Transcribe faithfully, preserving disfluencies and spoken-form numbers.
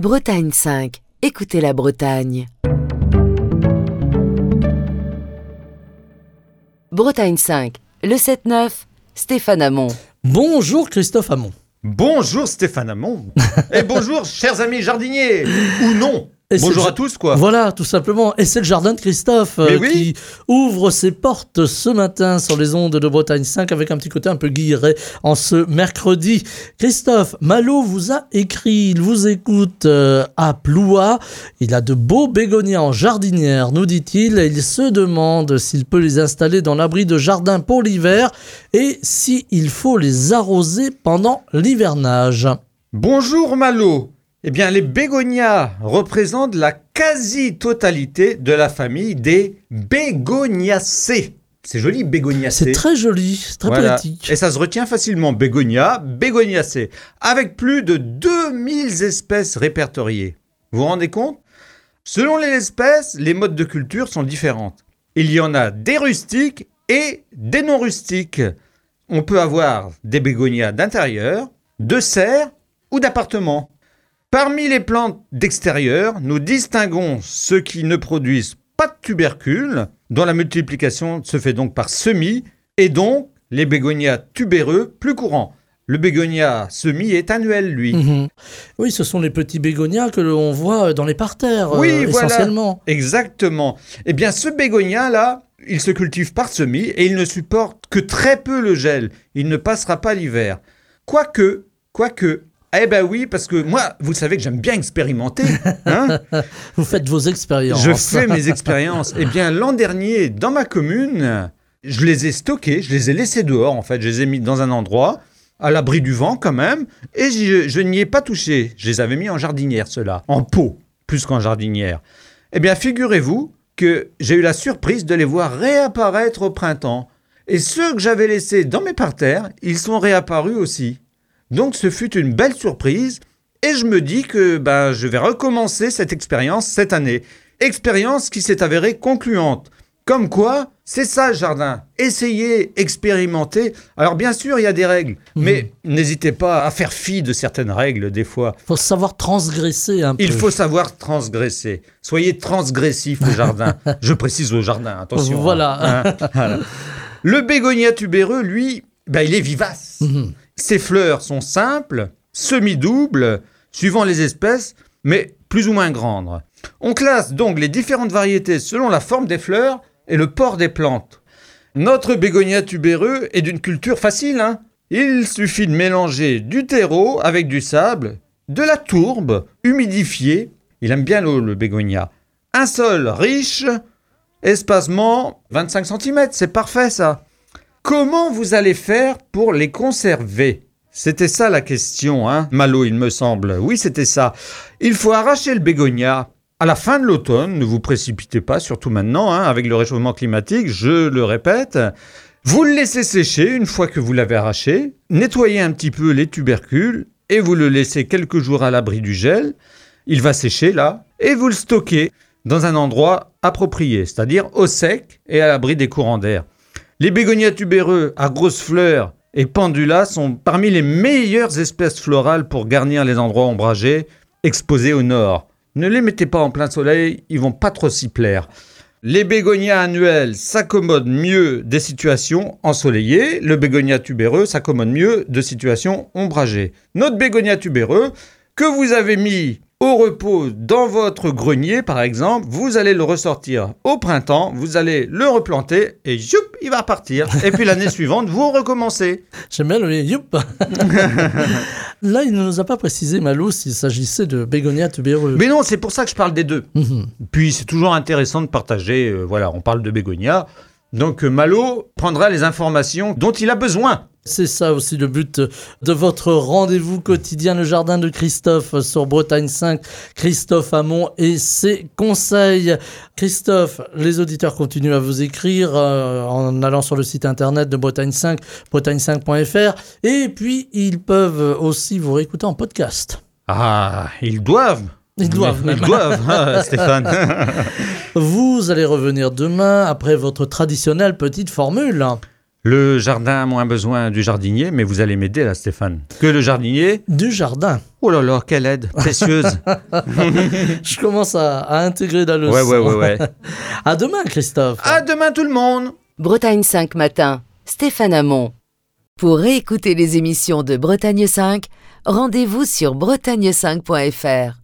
Bretagne cinq. Écoutez la Bretagne. Bretagne cinq. Le sept neuf. Stéphane Hamon. Bonjour Christophe Hamon. Bonjour Stéphane Hamon. Et bonjour chers amis jardiniers. Ou non. Et bonjour à tous quoi. Voilà, tout simplement. Et c'est le jardin de Christophe euh, oui. qui ouvre ses portes ce matin sur les ondes de Bretagne cinq avec un petit côté un peu guilleret en ce mercredi. Christophe, Malo vous a écrit, il vous écoute euh, à Ploua. Il a de beaux bégonias en jardinière, nous dit-il. Et il se demande s'il peut les installer dans l'abri de jardin pour l'hiver et s'il faut les arroser pendant l'hivernage. Bonjour Malo. Eh bien, les bégonias représentent la quasi-totalité de la famille des bégoniacées. C'est joli, bégoniacées. C'est très joli, c'est très voilà. poétique. Et ça se retient facilement, bégonia, bégoniacées, avec plus de deux mille espèces répertoriées. Vous vous rendez compte ? Selon les espèces, les modes de culture sont différents. Il y en a des rustiques et des non rustiques. On peut avoir des bégonias d'intérieur, de serre ou d'appartement. Parmi les plantes d'extérieur, nous distinguons ceux qui ne produisent pas de tubercules, dont la multiplication se fait donc par semis, et donc les bégonias tubéreux plus courants. Le bégonia semis est annuel, lui. Mmh. Oui, ce sont les petits bégonias que l'on voit dans les parterres, oui, euh, voilà, essentiellement. Exactement. Eh bien, ce bégonia-là, il se cultive par semis et il ne supporte que très peu le gel. Il ne passera pas l'hiver. Quoique, quoique... Eh ben oui, parce que moi, vous savez que j'aime bien expérimenter. Hein. Vous faites vos expériences. Je fais mes expériences. Eh bien, l'an dernier, dans ma commune, je les ai stockés, je les ai laissés dehors, en fait. Je les ai mis dans un endroit, à l'abri du vent quand même, et je, je n'y ai pas touché. Je les avais mis en jardinière, ceux-là, en pot, plus qu'en jardinière. Eh bien, figurez-vous que j'ai eu la surprise de les voir réapparaître au printemps. Et ceux que j'avais laissés dans mes parterres, ils sont réapparus aussi. Donc, ce fut une belle surprise et je me dis que ben, je vais recommencer cette expérience cette année. Expérience qui s'est avérée concluante. Comme quoi, c'est ça le jardin. Essayez, expérimentez. Alors, bien sûr, il y a des règles, mmh. mais n'hésitez pas à faire fi de certaines règles des fois. Il faut savoir transgresser un peu. Il faut savoir transgresser. Soyez transgressif au jardin. Je précise au jardin, attention. Voilà. Hein, voilà. Le bégonia tubéreux, lui, ben, il est vivace. Mmh. Ses fleurs sont simples, semi-doubles, suivant les espèces, mais plus ou moins grandes. On classe donc les différentes variétés selon la forme des fleurs et le port des plantes. Notre bégonia tubéreux est d'une culture facile. Hein. Il suffit de mélanger du terreau avec du sable, de la tourbe humidifiée. Il aime bien l'eau, le bégonia. Un sol riche, espacement vingt-cinq centimètres, c'est parfait ça. Comment vous allez faire pour les conserver ? C'était ça la question, hein, Malo, il me semble. Oui, c'était ça. Il faut arracher le bégonia à la fin de l'automne. Ne vous précipitez pas, surtout maintenant, hein, avec le réchauffement climatique, je le répète. Vous le laissez sécher une fois que vous l'avez arraché. Nettoyez un petit peu les tubercules et vous le laissez quelques jours à l'abri du gel. Il va sécher là et vous le stockez dans un endroit approprié, c'est-à-dire au sec et à l'abri des courants d'air. Les bégonias tubéreux à grosses fleurs et pendulas sont parmi les meilleures espèces florales pour garnir les endroits ombragés exposés au nord. Ne les mettez pas en plein soleil, ils vont pas trop s'y plaire. Les bégonias annuels s'accommodent mieux des situations ensoleillées. Le bégonia tubéreux s'accommode mieux de situations ombragées. Notre bégonia tubéreux, que vous avez mis au repos dans votre grenier, par exemple, vous allez le ressortir au printemps, vous allez le replanter et youp, il va repartir. Et puis l'année suivante, vous recommencez. J'aime bien le youp. Là, il ne nous a pas précisé, Malo, s'il s'agissait de bégonia tubéreux. Mais non, c'est pour ça que je parle des deux. Mmh. Puis c'est toujours intéressant de partager. Euh, voilà, on parle de bégonia. Donc Malo prendra les informations dont il a besoin. C'est ça aussi le but de votre rendez-vous quotidien, le jardin de Christophe sur Bretagne cinq. Christophe Hamon et ses conseils. Christophe, les auditeurs continuent à vous écrire euh, en allant sur le site internet de Bretagne cinq, bretagne cinq point f r. Et puis, ils peuvent aussi vous réécouter en podcast. Ah, ils doivent. Ils doivent même. Ils doivent, ah, Stéphane. Vous allez revenir demain après votre traditionnelle petite formule. Le jardin a moins besoin du jardinier, mais vous allez m'aider là, Stéphane. Que le jardinier... Du jardin. Oh là là, quelle aide précieuse. Je commence à, à intégrer la leçon. Ouais, ouais, ouais, ouais. À demain, Christophe. À demain tout le monde. Bretagne cinq matin, Stéphane Hamon. Pour réécouter les émissions de Bretagne cinq, rendez-vous sur bretagne cinq point f r.